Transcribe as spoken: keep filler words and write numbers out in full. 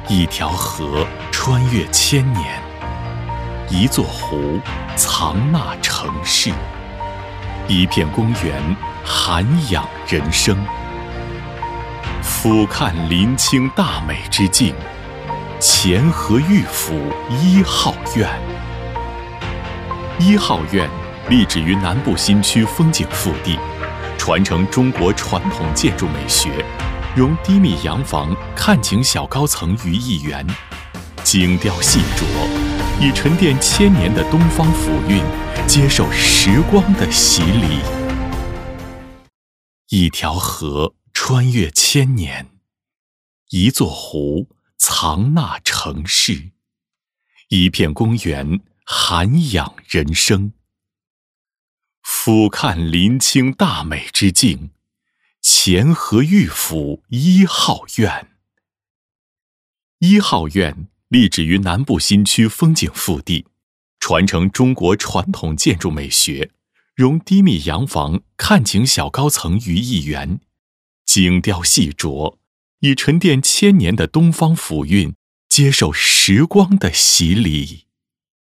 一条河穿越千年，一座湖藏纳城市，一片公园涵养人生。俯瞰临清大美之境，乾河御府一号院。一号院立址于南部新区风景腹地，传承中国传统建筑美学，融低密洋房、看景小高层于一园，精雕细琢，以沉淀千年的东方府韵，接受时光的洗礼。一条河穿越千年，一座湖藏纳城市，一片公园涵养人生。俯瞰临清大美之境，乾河御府一号院。一号院立址于南部新区风景腹地，传承中国传统建筑美学，融低密洋房、看景小高层于一园，精雕细琢，以沉淀千年的东方府韵，接受时光的洗礼。